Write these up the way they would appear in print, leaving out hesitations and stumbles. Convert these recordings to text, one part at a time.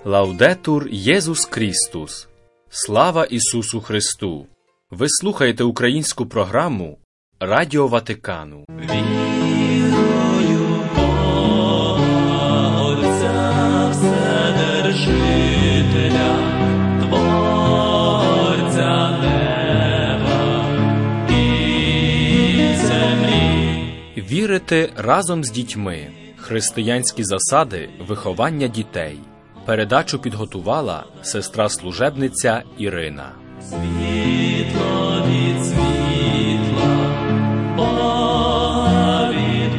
Лаудетур Єсус Крістус! Слава Ісусу Христу! Ви слухаєте українську програму Радіо Ватикану. Вірую Бога, Отця Вседержителя, Творця неба і землі. Вірити разом з дітьми. Християнські засади виховання дітей. Передачу підготувала сестра-служебниця Ірина. Світло від світла, Бога від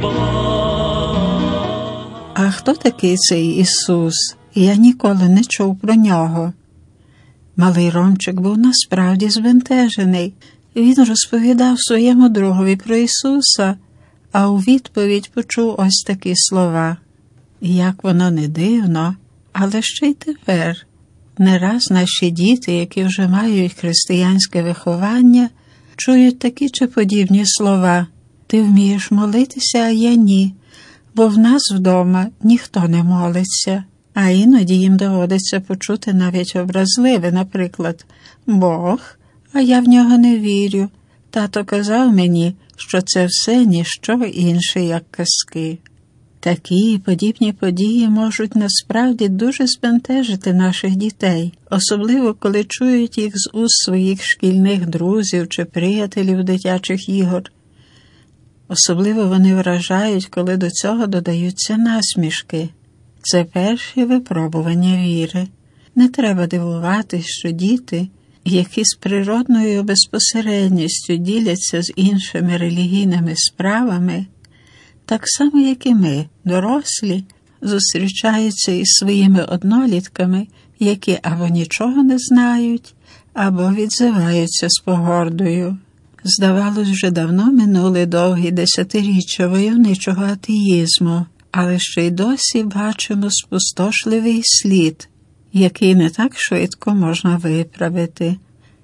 Бога. А хто такий цей Ісус? Я ніколи не чув про нього. Малий Ромчик був насправді збентежений. Він розповідав своєму другові про Ісуса, а у відповідь почув ось такі слова. Як воно не дивно, але ще й тепер не раз наші діти, які вже мають християнське виховання, чують такі чи подібні слова. Ти вмієш молитися, а я ні, бо в нас вдома ніхто не молиться. А іноді їм доводиться почути навіть образливе, наприклад, Бог, а я в нього не вірю. Тато казав мені, що це все ніщо інше, як казки. Такі і подібні події можуть насправді дуже збентежити наших дітей, особливо коли чують їх з уст своїх шкільних друзів чи приятелів дитячих ігор. Особливо вони вражають, коли до цього додаються насмішки. Це перші випробування віри. Не треба дивуватись, що діти, які з природною безпосередністю діляться з іншими релігійними справами, так само, як і ми, дорослі, зустрічаються із своїми однолітками, які або нічого не знають, або відзиваються з погордою. Здавалось, вже давно минули довгі десятиріччя войовничого атеїзму, але ще й досі бачимо спустошливий слід, який не так швидко можна виправити.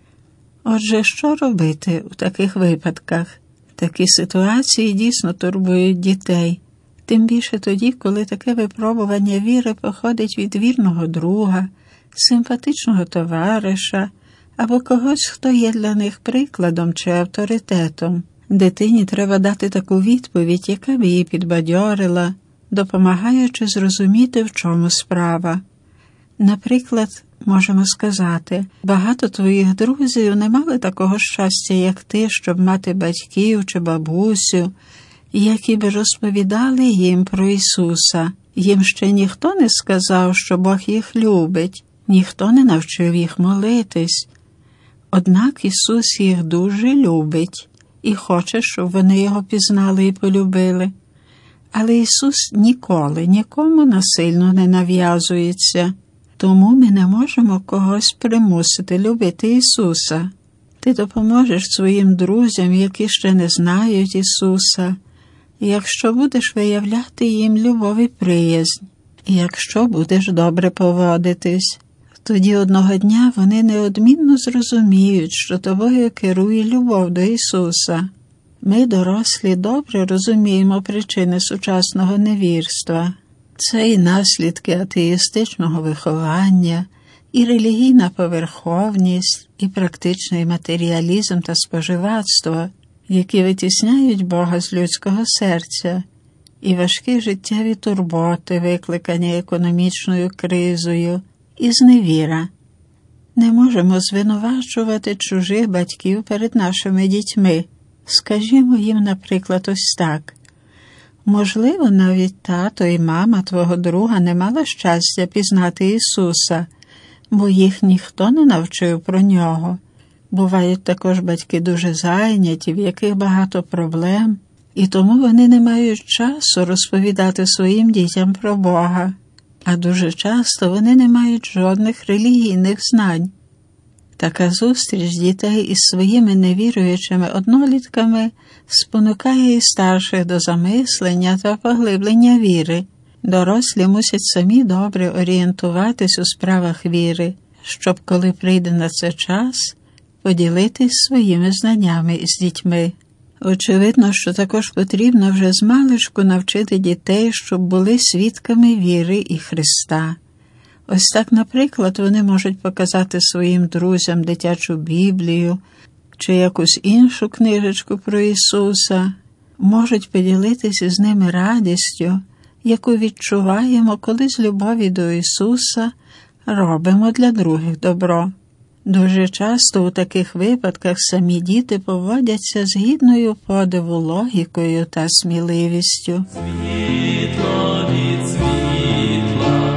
Отже, що робити у таких випадках? Такі ситуації дійсно турбують дітей, тим більше тоді, коли таке випробування віри походить від вірного друга, симпатичного товариша або когось, хто є для них прикладом чи авторитетом. Дитині треба дати таку відповідь, яка б її підбадьорила, допомагаючи зрозуміти, в чому справа. Наприклад, можемо сказати, багато твоїх друзів не мали такого щастя, як ти, щоб мати батьків чи бабусю, які б розповідали їм про Ісуса. Їм ще ніхто не сказав, що Бог їх любить, ніхто не навчив їх молитись. Однак Ісус їх дуже любить і хоче, щоб вони Його пізнали і полюбили. Але Ісус ніколи нікому насильно не нав'язується. Тому ми не можемо когось примусити любити Ісуса. Ти допоможеш своїм друзям, які ще не знають Ісуса, якщо будеш виявляти їм любов і приязнь, якщо будеш добре поводитись. Тоді одного дня вони неодмінно зрозуміють, що тобою керує любов до Ісуса. Ми, дорослі, добре розуміємо причини сучасного невірства. Це і наслідки атеїстичного виховання, і релігійна поверховність, і практичний матеріалізм та споживацтво, які витісняють Бога з людського серця, і важкі життєві турботи, викликані економічною кризою, і зневіра. Не можемо звинувачувати чужих батьків перед нашими дітьми. Скажімо їм, наприклад, ось так. Можливо, навіть тато і мама твого друга не мали щастя пізнати Ісуса, бо їх ніхто не навчив про Нього. Бувають також батьки дуже зайняті, в яких багато проблем, і тому вони не мають часу розповідати своїм дітям про Бога. А дуже часто вони не мають жодних релігійних знань. Така зустріч дітей із своїми невіруючими однолітками спонукає і старших до замислення та поглиблення віри. Дорослі мусять самі добре орієнтуватись у справах віри, щоб, коли прийде на це час, поділитись своїми знаннями із дітьми. Очевидно, що також потрібно вже змалечку навчити дітей, щоб були свідками віри і Христа. Ось так, наприклад, вони можуть показати своїм друзям дитячу Біблію чи якусь іншу книжечку про Ісуса, можуть поділитися з ними радістю, яку відчуваємо, коли з любові до Ісуса робимо для других добро. Дуже часто у таких випадках самі діти поводяться з гідною подиву логікою та сміливістю. Світло від світла,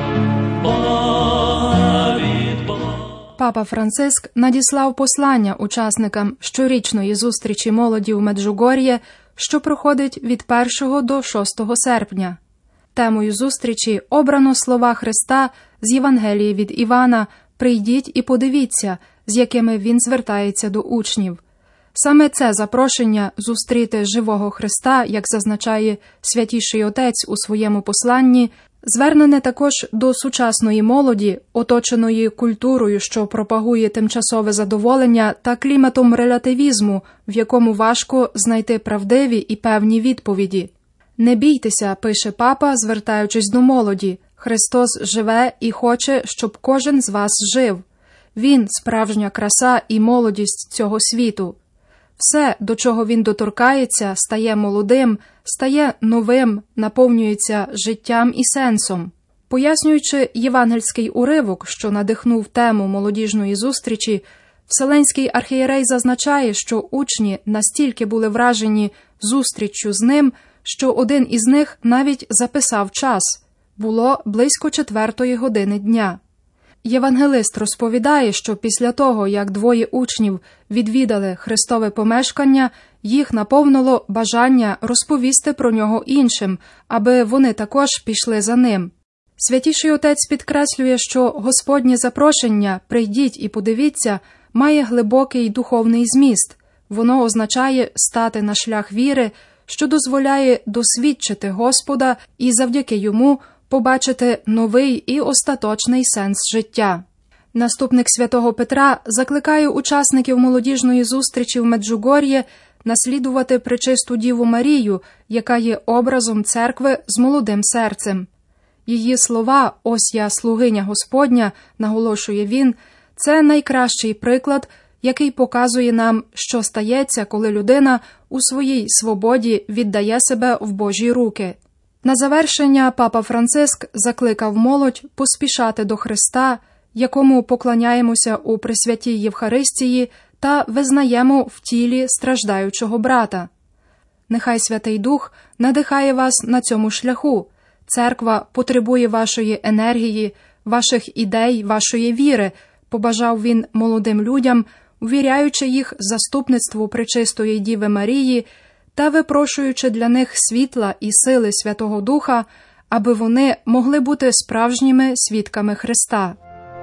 Бога від Бога. Папа Франциск надіслав послання учасникам щорічної зустрічі молоді в Меджугор'є, що проходить від 1 до 6 серпня. Темою зустрічі обрано слова Христа з Євангелії від Івана «Прийдіть і подивіться», з якими він звертається до учнів. Саме це запрошення зустріти живого Христа, як зазначає Святіший Отець у своєму посланні, звернене також до сучасної молоді, оточеної культурою, що пропагує тимчасове задоволення, та кліматом релятивізму, в якому важко знайти правдиві і певні відповіді. «Не бійтеся», пише папа, звертаючись до молоді, «Христос живе і хоче, щоб кожен з вас жив. Він – справжня краса і молодість цього світу. Все, до чого він доторкається, стає молодим, стає новим, наповнюється життям і сенсом». Пояснюючи євангельський уривок, що надихнув тему молодіжної зустрічі, Вселенський архієрей зазначає, що учні настільки були вражені зустріччю з ним, що один із них навіть записав час. Було близько 4 години дня. Євангелист розповідає, що після того, як 2 учнів відвідали Христове помешкання, їх наповнило бажання розповісти про нього іншим, аби вони також пішли за ним. Святіший Отець підкреслює, що Господнє запрошення «Прийдіть і подивіться» має глибокий духовний зміст. Воно означає стати на шлях віри, що дозволяє досвідчити Господа і завдяки йому побачити новий і остаточний сенс життя. Наступник святого Петра закликає учасників молодіжної зустрічі в Меджугор'є наслідувати Пречисту Діву Марію, яка є образом церкви з молодим серцем. Її слова «Ось я, слугиня Господня», наголошує він, це найкращий приклад, який показує нам, що стається, коли людина у своїй свободі віддає себе в Божі руки. На завершення папа Франциск закликав молодь поспішати до Христа, якому поклоняємося у Пресвятій Євхаристії та визнаємо в тілі страждаючого брата. Нехай Святий Дух надихає вас на цьому шляху. Церква потребує вашої енергії, ваших ідей, вашої віри, побажав він молодим людям, увіряючи їх заступництву Пречистої Діви Марії та випрошуючи для них світла і сили Святого Духа, аби вони могли бути справжніми свідками Христа.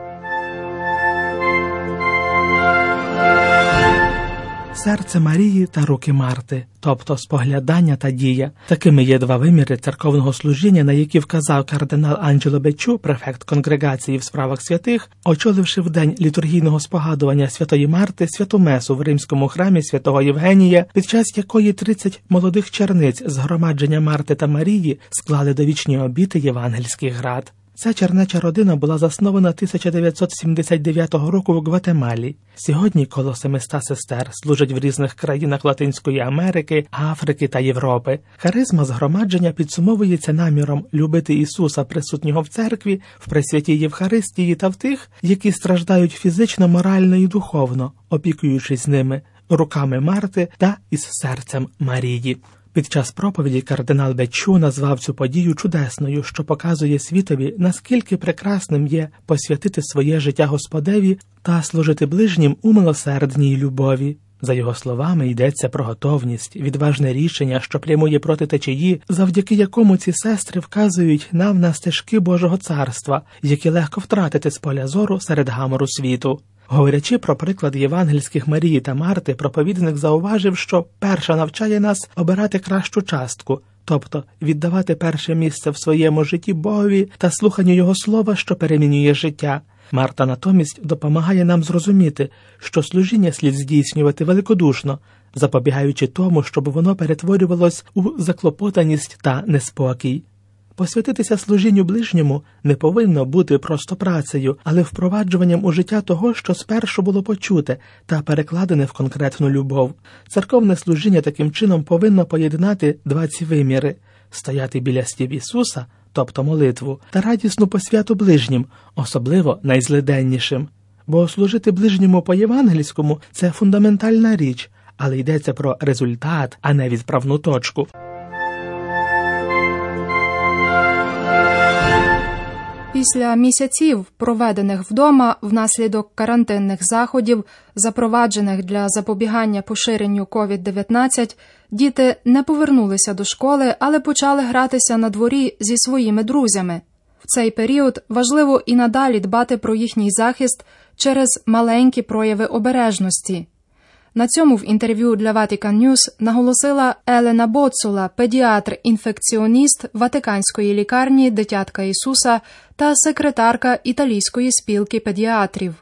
Серце Марії та руки Марти, тобто споглядання та дія. Такими є 2 виміри церковного служіння, на які вказав кардинал Анджело Беччу, префект конгрегації в справах святих, очоливши в день літургійного спогадування Святої Марти святу месу в римському храмі святого Євгенія, під час якої 30 молодих черниць з громадження Марти та Марії склали довічні обіти євангельських град. Ця чернеча родина була заснована 1979 року в Гватемалі. Сьогодні коло 700 сестер служать в різних країнах Латинської Америки, Африки та Європи. Харизма згромадження підсумовується наміром любити Ісуса, присутнього в церкві, в Пресвятій Євхаристії та в тих, які страждають фізично, морально і духовно, опікуючись ними, руками Марти та із серцем Марії. Під час проповіді кардинал Беччу назвав цю подію чудесною, що показує світові, наскільки прекрасним є посвятити своє життя Господеві та служити ближнім у милосердній любові. За його словами, йдеться про готовність, відважне рішення, що прямує проти течії, завдяки якому ці сестри вказують нам на стежки Божого царства, які легко втратити з поля зору серед гамору світу. Говорячи про приклад євангельських Марії та Марти, проповідник зауважив, що перша навчає нас обирати кращу частку, тобто віддавати перше місце в своєму житті Богові та слуханню Його слова, що перемінює життя. Марта натомість допомагає нам зрозуміти, що служіння слід здійснювати великодушно, запобігаючи тому, щоб воно перетворювалось у заклопотаність та неспокій. Посвятитися служінню ближньому не повинно бути просто працею, але впроваджуванням у життя того, що спершу було почуте та перекладене в конкретну любов. Церковне служіння таким чином повинно поєднати два ці виміри – стояти біля стів Ісуса, тобто молитву, та радісну посвяту ближнім, особливо найзлиденнішим. Бо служити ближньому по-євангельському – це фундаментальна річ, але йдеться про результат, а не відправну точку. Після місяців, проведених вдома внаслідок карантинних заходів, запроваджених для запобігання поширенню COVID-19, діти не повернулися до школи, але почали гратися на дворі зі своїми друзями. В цей період важливо і надалі дбати про їхній захист через маленькі прояви обережності. На цьому в інтерв'ю для Vatican News наголосила Елена Боцула, педіатр-інфекціоніст Ватиканської лікарні «Дитятка Ісуса» та секретарка Італійської спілки педіатрів.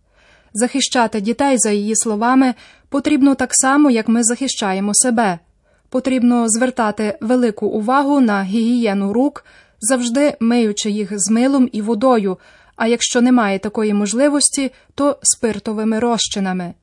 Захищати дітей, за її словами, потрібно так само, як ми захищаємо себе. Потрібно звертати велику увагу на гігієну рук, завжди миючи їх з милом і водою, а якщо немає такої можливості, то спиртовими розчинами.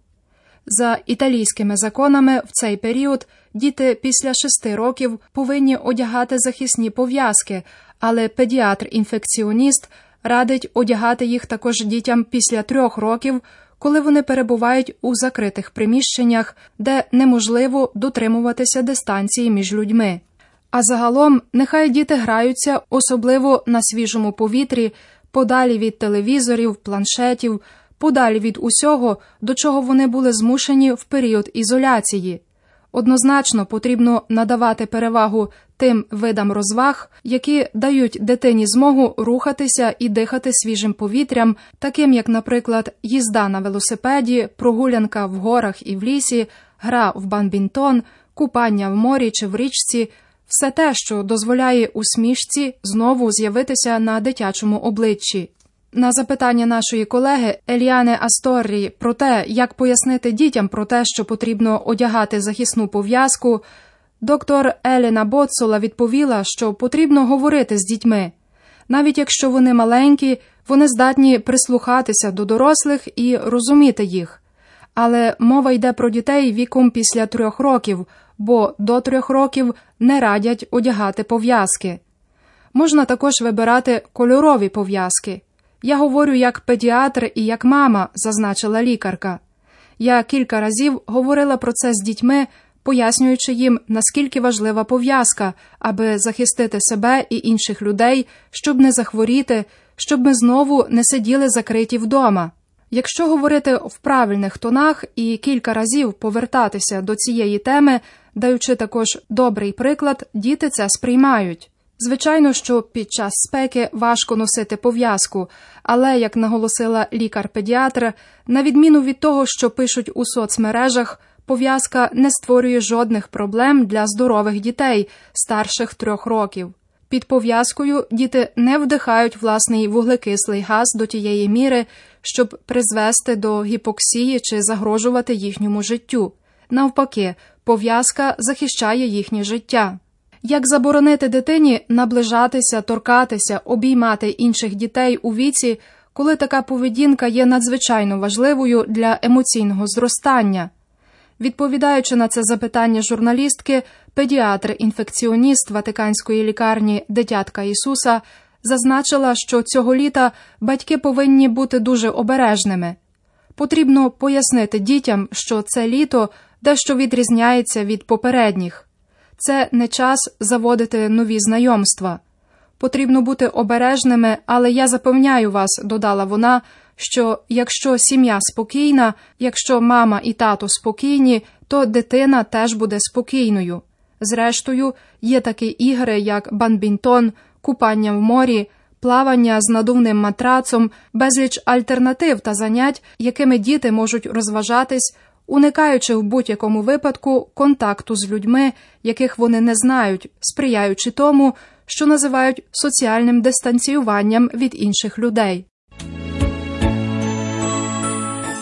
За італійськими законами в цей період діти після 6 років повинні одягати захисні пов'язки, але педіатр-інфекціоніст радить одягати їх також дітям після 3 років, коли вони перебувають у закритих приміщеннях, де неможливо дотримуватися дистанції між людьми. А загалом нехай діти граються, особливо на свіжому повітрі, подалі від телевізорів, планшетів, подалі від усього, до чого вони були змушені в період ізоляції. Однозначно потрібно надавати перевагу тим видам розваг, які дають дитині змогу рухатися і дихати свіжим повітрям, таким як, наприклад, їзда на велосипеді, прогулянка в горах і в лісі, гра в бадмінтон, купання в морі чи в річці – все те, що дозволяє усмішці знову з'явитися на дитячому обличчі. На запитання нашої колеги Еліани Асторрі про те, як пояснити дітям про те, що потрібно одягати захисну пов'язку, доктор Елена Боцула відповіла, що потрібно говорити з дітьми. Навіть якщо вони маленькі, вони здатні прислухатися до дорослих і розуміти їх. Але мова йде про дітей віком після 3 років, бо до 3 років не радять одягати пов'язки. Можна також вибирати кольорові пов'язки. «Я говорю як педіатр і як мама», – зазначила лікарка. Я кілька разів говорила про це з дітьми, пояснюючи їм, наскільки важлива пов'язка, аби захистити себе і інших людей, щоб не захворіти, щоб ми знову не сиділи закриті вдома. Якщо говорити в правильних тонах і кілька разів повертатися до цієї теми, даючи також добрий приклад, діти це сприймають. Звичайно, що під час спеки важко носити пов'язку, але, як наголосила лікар-педіатр, на відміну від того, що пишуть у соцмережах, пов'язка не створює жодних проблем для здорових дітей старших 3 років. Під пов'язкою діти не вдихають власний вуглекислий газ до тієї міри, щоб призвести до гіпоксії чи загрожувати їхньому життю. Навпаки, пов'язка захищає їхнє життя. Як заборонити дитині наближатися, торкатися, обіймати інших дітей у віці, коли така поведінка є надзвичайно важливою для емоційного зростання? Відповідаючи на це запитання журналістки, педіатр-інфекціоніст Ватиканської лікарні «Дитятка Ісуса» зазначила, що цього літа батьки повинні бути дуже обережними. Потрібно пояснити дітям, що це літо дещо відрізняється від попередніх. Це не час заводити нові знайомства. Потрібно бути обережними, але я запевняю вас, додала вона, що якщо сім'я спокійна, якщо мама і тато спокійні, то дитина теж буде спокійною. Зрештою, є такі ігри, як бадмінтон, купання в морі, плавання з надувним матрацом, безліч альтернатив та занять, якими діти можуть розважатись, уникаючи в будь-якому випадку контакту з людьми, яких вони не знають, сприяючи тому, що називають соціальним дистанціюванням від інших людей.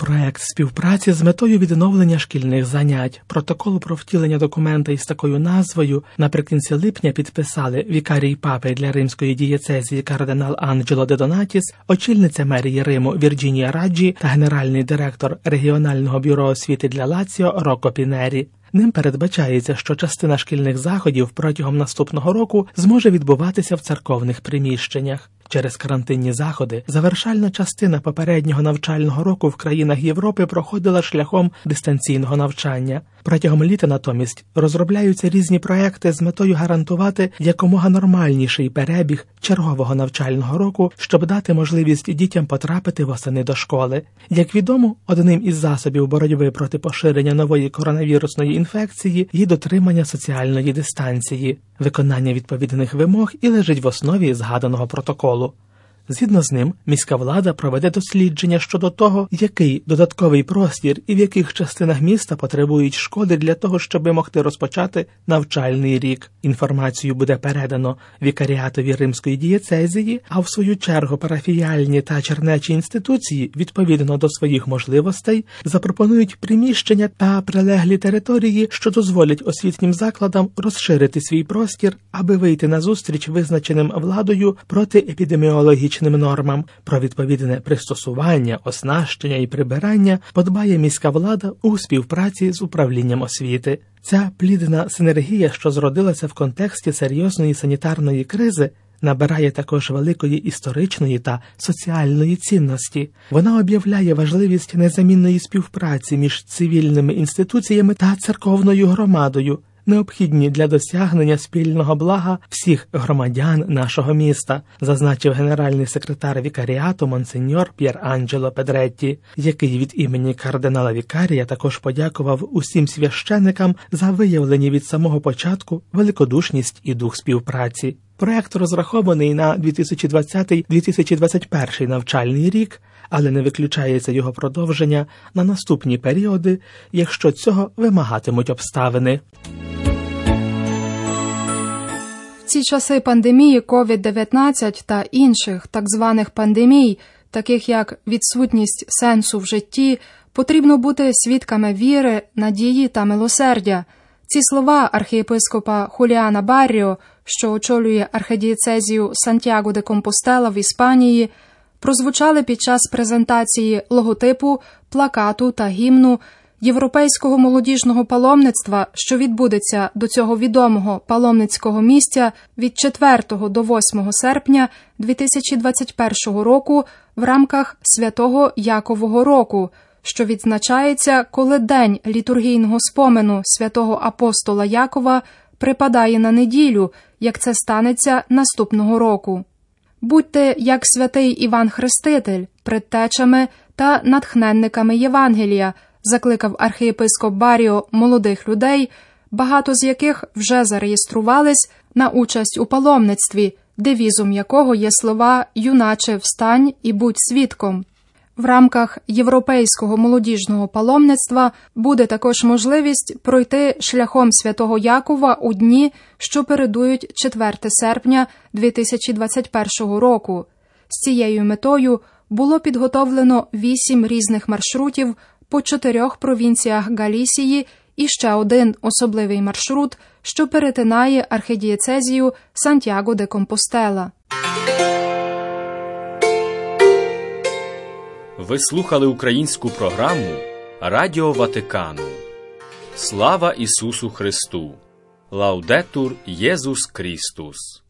проект співпраці з метою відновлення шкільних занять. Протокол про втілення документа із такою назвою наприкінці липня підписали вікарій папи для римської дієцезії кардинал Анджело де Донатіс, очільниця мерії Риму Вірджинія Раджі та генеральний директор регіонального бюро освіти для Лаціо Роко Пінері. Ним передбачається, що частина шкільних заходів протягом наступного року зможе відбуватися в церковних приміщеннях. Через карантинні заходи завершальна частина попереднього навчального року в країнах Європи проходила шляхом дистанційного навчання. Протягом літа натомість розробляються різні проекти з метою гарантувати якомога нормальніший перебіг чергового навчального року, щоб дати можливість дітям потрапити восени до школи. Як відомо, одним із засобів боротьби проти поширення нової коронавірусної інфекції є дотримання соціальної дистанції. Виконання відповідних вимог і лежить в основі згаданого протоколу. Згідно з ним, міська влада проведе дослідження щодо того, який додатковий простір і в яких частинах міста потребують школи для того, щоб могти розпочати навчальний рік. Інформацію буде передано вікаріатові римської дієцезії, а в свою чергу парафіяльні та чернечі інституції, відповідно до своїх можливостей, запропонують приміщення та прилеглі території, що дозволять освітнім закладам розширити свій простір, аби вийти на зустріч визначеним владою протиепідеміологічним нормам. Про відповідне пристосування, оснащення і прибирання подбає міська влада у співпраці з управлінням освіти. Ця плідна синергія, що зродилася в контексті серйозної санітарної кризи, набирає також великої історичної та соціальної цінності. Вона об'являє важливість незамінної співпраці між цивільними інституціями та церковною громадою, необхідні для досягнення спільного блага всіх громадян нашого міста, зазначив генеральний секретар вікаріату монсеньор П'єр Анджело Педретті, який від імені кардинала вікарія також подякував усім священикам за виявлені від самого початку великодушність і дух співпраці. Проект розрахований на 2020-2021 навчальний рік, але не виключається його продовження на наступні періоди, якщо цього вимагатимуть обставини. В ці часи пандемії COVID-19 та інших так званих пандемій, таких як відсутність сенсу в житті, потрібно бути свідками віри, надії та милосердя. Ці слова архієпископа Хуліана Барріо, що очолює архідієцезію Сантьяго де Компостела в Іспанії, прозвучали під час презентації логотипу, плакату та гімну Європейського молодіжного паломництва, що відбудеться до цього відомого паломницького місця від 4 до 8 серпня 2021 року в рамках Святого Якового року, що відзначається, коли день літургійного спомену святого апостола Якова припадає на неділю, як це станеться наступного року. Будьте, як святий Іван Хреститель, предтечами та натхненниками Євангелія, закликав архієпископ Барріо молодих людей, багато з яких вже зареєструвались на участь у паломництві, девізом якого є слова «Юначе, встань і будь свідком». В рамках Європейського молодіжного паломництва буде також можливість пройти шляхом Святого Якова у дні, що передують 4 серпня 2021 року. З цією метою було підготовлено 8 різних маршрутів по 4 провінціях Галісії і ще один особливий маршрут, що перетинає архідієцезію Сантьяго де Компостела. Ви слухали українську програму Радіо Ватикану. Слава Ісусу Христу! Лаудетур Єсус Крістус!